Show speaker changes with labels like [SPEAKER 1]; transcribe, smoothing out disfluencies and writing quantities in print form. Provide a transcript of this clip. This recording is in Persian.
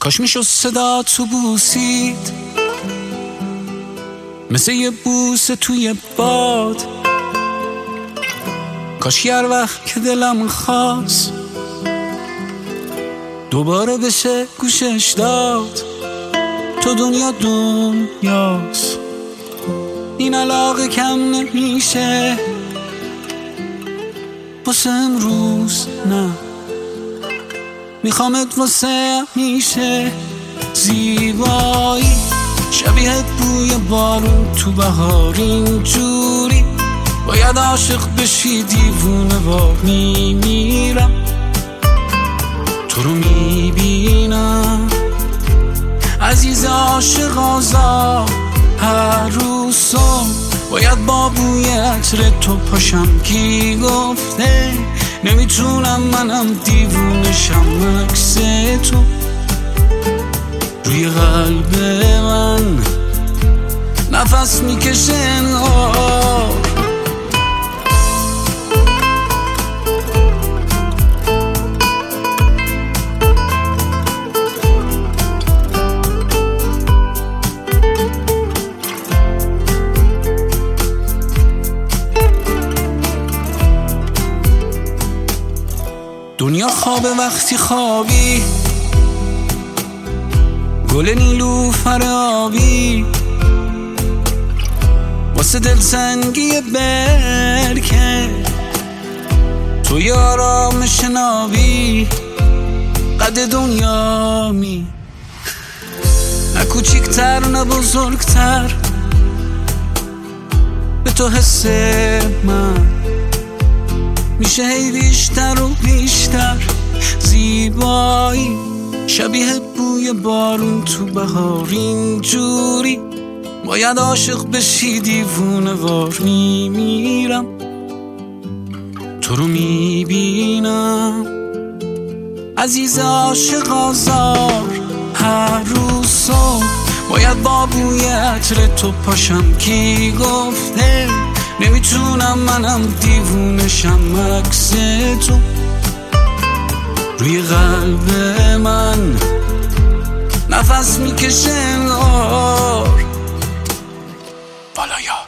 [SPEAKER 1] کاش میشد صدا تو بوسید مثل یه بوسه توی باد. کاش یه وقت که دلم خواست دوباره بشه گوشش داد. تو دنیاست، این علاقه کم نمیشه واسه امروز، نه میخوامت واسه همیشه. زیبایی شبیه بوی بارون تو بهار، اینجوری باید عاشق بشی دیوونه وار. میمیرم تو رو میبینم عزیز عاشق آزاد. هر روز صبح باید با بوی عطر تو پاشم. کی گفته نمیتونم منم دیوونشم؟ عکس تو روی قلب من نفس میکشه انگار. دنیا خوابه وقتی خوابی، گل نیلوفر آبی واسه دلتنگی برکه. تو یه آرامش نابی قد دنیا می، نه کوچیکتر نه بزرگتر به تو حس من میشه هی بیشتر و بیشتر. زیبایی شبیه بوی بارون تو بهار، اینجوری باید عاشق بشی دیوونه وار. میمیرم تو رو میبینم عزیز عاشق آزار. هر روز صبح باید با بوی عطر تو پاشم. کی گفته نمیتونم منم دیوونشم؟ عکس تو روی قلب من نفس میکشه انگار. والایا